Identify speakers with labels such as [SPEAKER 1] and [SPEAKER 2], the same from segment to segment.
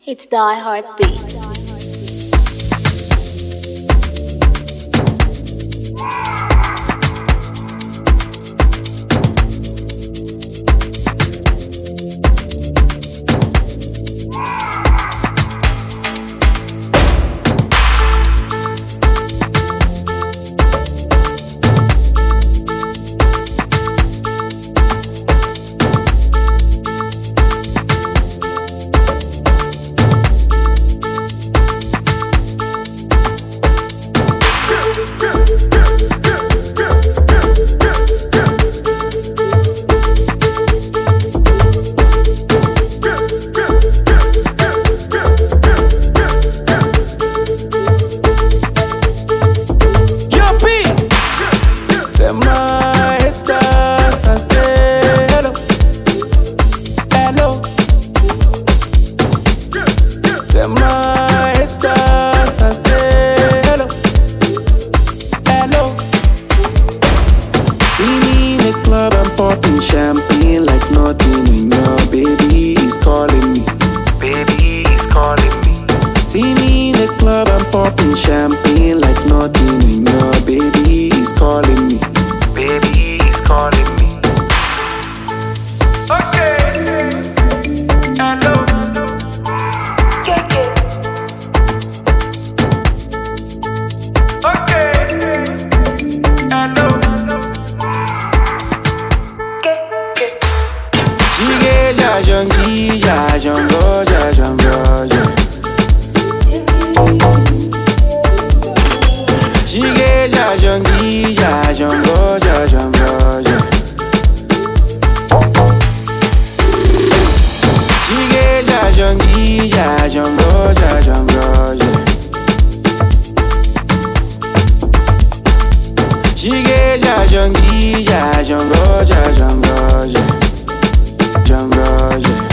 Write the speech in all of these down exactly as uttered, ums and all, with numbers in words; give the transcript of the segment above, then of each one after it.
[SPEAKER 1] It's Die Hard Beats.
[SPEAKER 2] Champagne like nothing in your baby is calling me. Baby is calling me. See me in the club, I'm popping champagne like nothing in your baby is calling me. Baby is calling me. Okay. Hello. Okay. Hello. Ja jongi, ja jongo, ja jongo, ja. Jige ja jongi, ja jongo, ja jongo, ja. Jige ja jongi, ja jongo, ja jongo, ja. Jige ja jongi, ja jongo, ja jongo, ja. Jungle, yeah.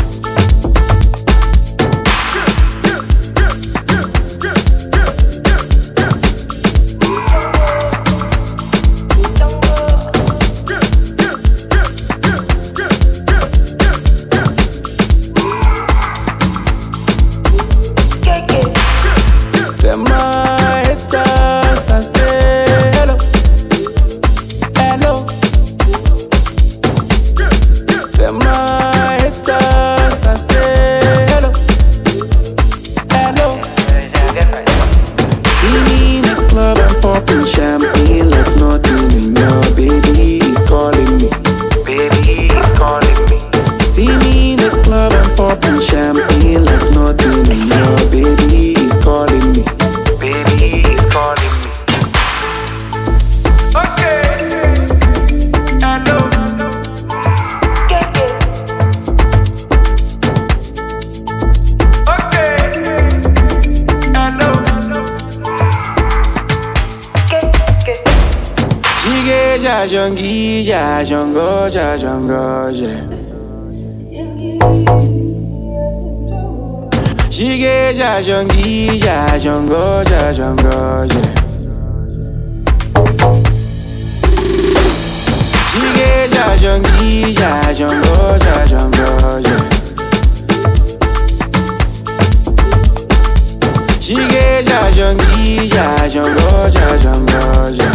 [SPEAKER 2] Tell my haters I say hello, hello. Tell my popping champagne like nothing in your baby is calling me. Baby is calling me. See me in the club, I'm popping champagne like nothing in your baby is calling me. Baby is calling me. Okay. Hello. Jige ja jongi, ja jongo, ja jongo, ja. Jige ja jongi, ja jongo, ja jongo, ja. Jige ja jongi, ja jongo, ja jongo, ja. Jige ja jongi, ja jongo, ja jongo, ja.